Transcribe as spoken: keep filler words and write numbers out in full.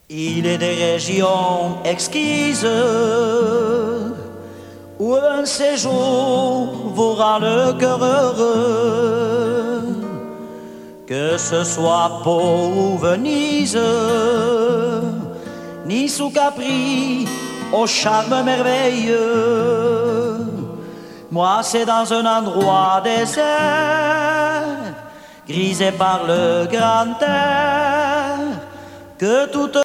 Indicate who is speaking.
Speaker 1: Il est des régions exquises où un séjour vous rend le cœur heureux, que ce soit Pau ou Venise, Nice ou Capri, au charme merveilleux. Moi, c'est dans un endroit désert, grisé par le grand air, que toute